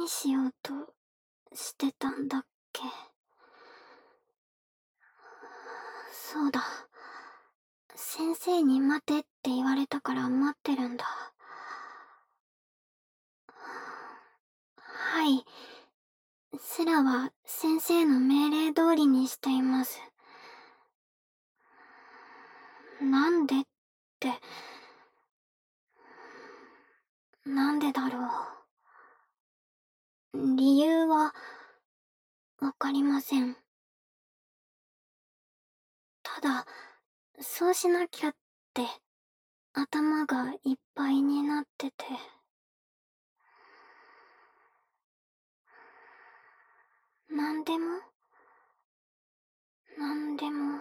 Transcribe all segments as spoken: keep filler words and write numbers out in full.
何しようとしてたんだっけ。そうだ。先生に待てって言われたから待ってるんだ。はい。セラは先生の命令通りにしています。なんでって、なんでだろう。理由は、わかりません。ただ、そうしなきゃって、頭がいっぱいになってて。なんでもなんでも。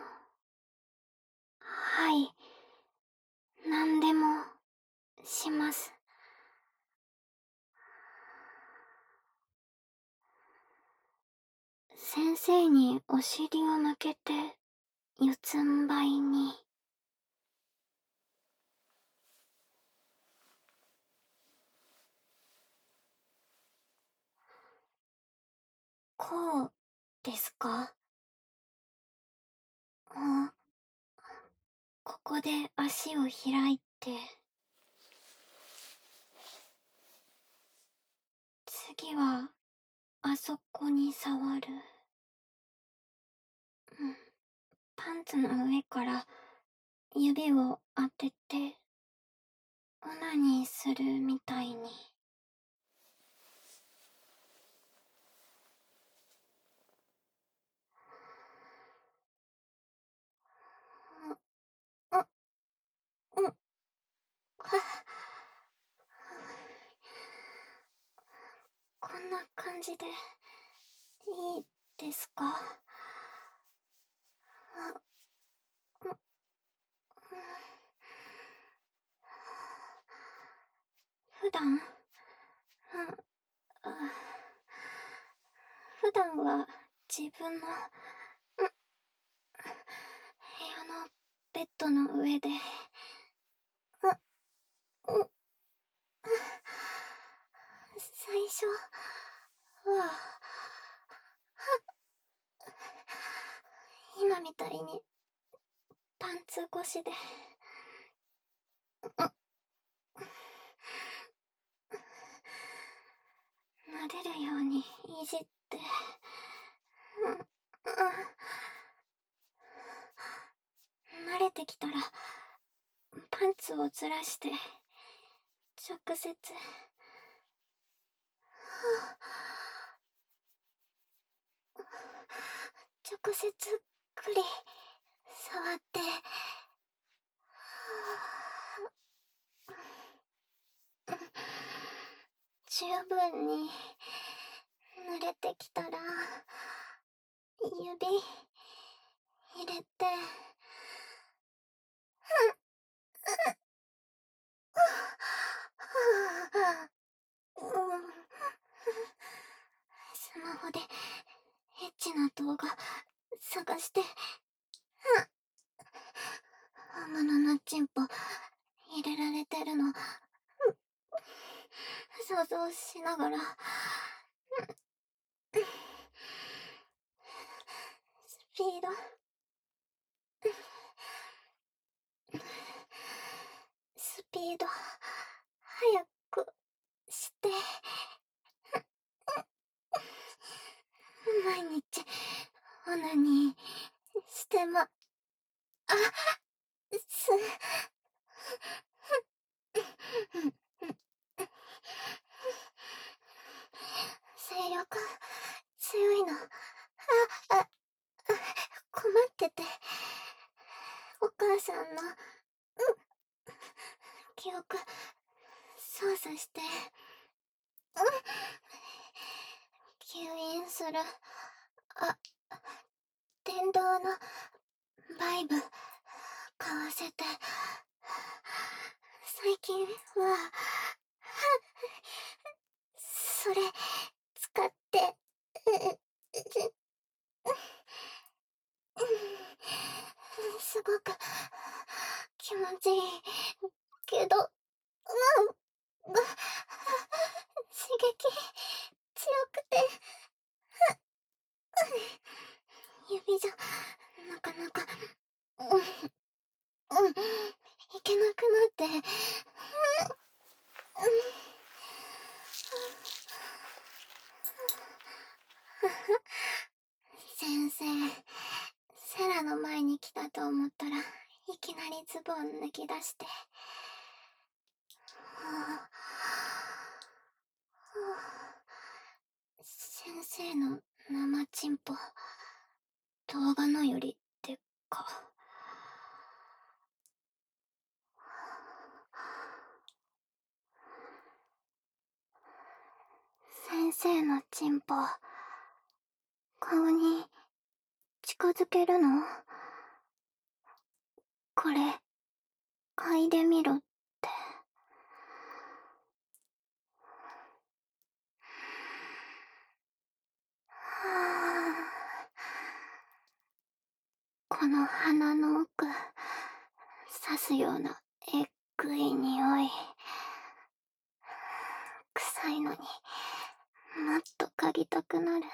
はい。なんでも、します。先生にお尻を向けて、四つん這いに。こう、ですか？あ、ここで足を開いて。次は、あそこに触る。うん。パンツの上から指を当てて、オナニーするみたいに。あ、あ、うん、は、こんな感じで、いいですか？あ、う、うん。普段、うん、あ、普段は自分の、うん、部屋のベッドの上で、う、う、最初は、今みたいに、パンツ越しで、撫でるようにいじって、うん、うん。慣れてきたら、パンツをずらして、直接、直接、くり、触って、十分に、慣れてきたら、指、入れて、うん。スマホで、エッチな動画、探して、本物のチンポ、入れられてるの、想像しながら、スピード、スピード、速くして、毎日、オナニーしてま、あ、す、性欲、強いの。あ、あ、困ってて、お母さんの、うん、記憶、操作して、うん、吸引する、あ、電動の、バイブ、買わせて、最近は、それ、使って、すごく、気持ちいい、けど、うん、刺激、 くて、指じゃなかなか、うん、うん、いけなくなって、うん、先生、セラの前に来たと思ったら、いきなりズボン脱ぎ出して。はあはあ、先生の生チンポ、動画のよりでか。先生のチンポ、顔に近づけるの？これ、嗅いでみろって。はあ、この鼻の奥、刺すようなえっぐい匂い。臭いのに、もっと嗅ぎたくなる。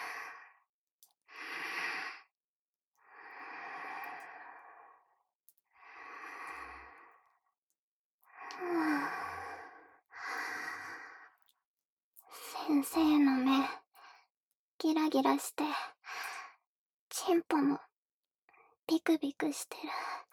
先生の目、ギラギラして、チンポもビクビクしてる。